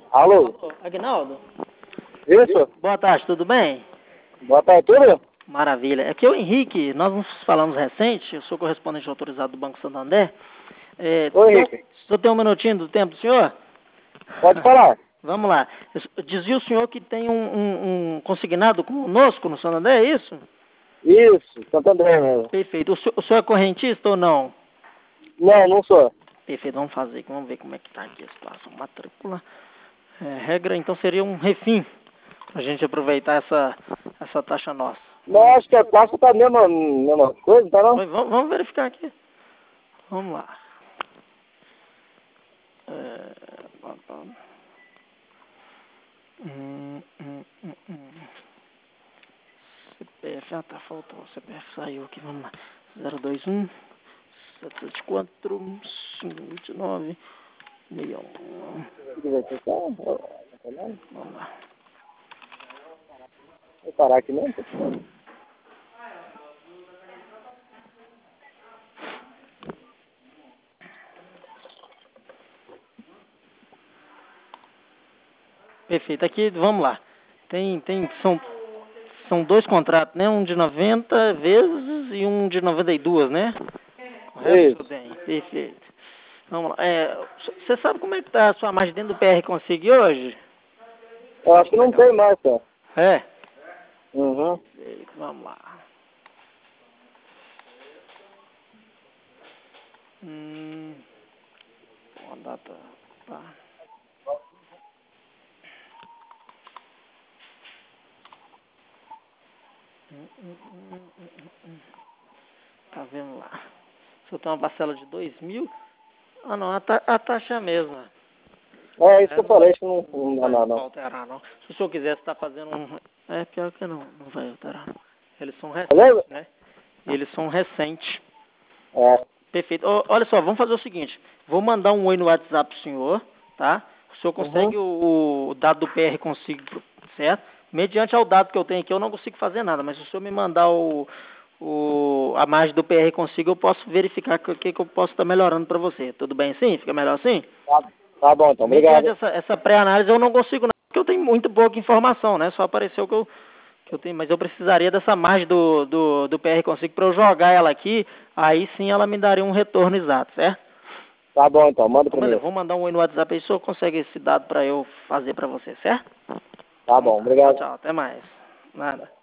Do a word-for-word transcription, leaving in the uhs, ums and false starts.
Alô? Alô, Aguinaldo? Isso? Boa tarde, tudo bem? Boa tarde, tudo? Maravilha. Aqui é o Henrique, nós nos falamos recente, eu sou correspondente autorizado do Banco Santander. É, Oi, tem- Henrique. o senhor tem um minutinho do tempo do senhor? Pode falar. Vamos lá. Eu- Dizia o senhor que tem um, um- um consignado conosco no Santander, é isso? Isso, Santander mesmo. Perfeito. O senhor, o senhor é correntista ou não? Não, não sou. Perfeito, vamos fazer aqui, vamos ver como é que está aqui a situação. Matrícula. É, regra, então, seria um refim, para a gente aproveitar essa, essa taxa nossa. Não, acho que a taxa tá a mesma, mesma coisa, tá não? Oi, Vamos, vamos verificar aqui. Vamos lá. É, pá, pá. Hum, hum, hum, hum. C P F, ah tá, faltou. O C P F saiu aqui, vamos lá. zero dois um, sete sete quatro, cinco dois nove, seis um. Se quiser ficar, vou Vamos lá. parar aqui mesmo. Perfeito, aqui, vamos lá. Tem, tem, são, são dois contratos, né? Um de noventa vezes e um de noventa e duas, né? Correto? Isso. Bem, perfeito. Vamos lá. Você sabe como é que tá a sua margem dentro do P R Consig hoje? Eu acho que não tem mais, cara. É? Uhum. Perfeito, vamos lá. Hum, a data, tá. Hum, hum, hum, hum, hum, hum. Tá vendo lá? Se eu tenho uma parcela de dois mil, ah não, a, ta a taxa é a mesma. É isso que É, eu falei, acho que não, não dá vai, nada, não vai não. alterar não. Se o senhor quisesse estar fazendo um... É pior que não, não vai alterar. Eles são Beleza? recentes, né? Eles são recentes. É. Perfeito. Ó, olha só, vamos fazer o seguinte. Vou mandar um oi no WhatsApp pro senhor, tá? O senhor Uhum. consegue o, o dado do P R consigo, certo? Mediante ao dado que eu tenho aqui, eu não consigo fazer nada, mas se o senhor me mandar o, o, a margem do P R consigo, eu posso verificar o que, que eu posso estar melhorando para você. Tudo bem assim? Fica melhor assim? Tá, tá bom, então. Mediante Obrigado. essa, essa pré-análise, eu não consigo, não, porque eu tenho muito pouca informação, né? Só apareceu que eu, que eu tenho, mas eu precisaria dessa margem do, do, do P R consigo para eu jogar ela aqui, aí sim ela me daria um retorno exato, certo? Tá bom, então. Manda Então, pra beleza, mim. vou mandar um oi no WhatsApp aí, o senhor consegue esse dado para eu fazer para você, certo? Tá Então bom, tá, tchau, obrigado. tchau, até mais. Nada.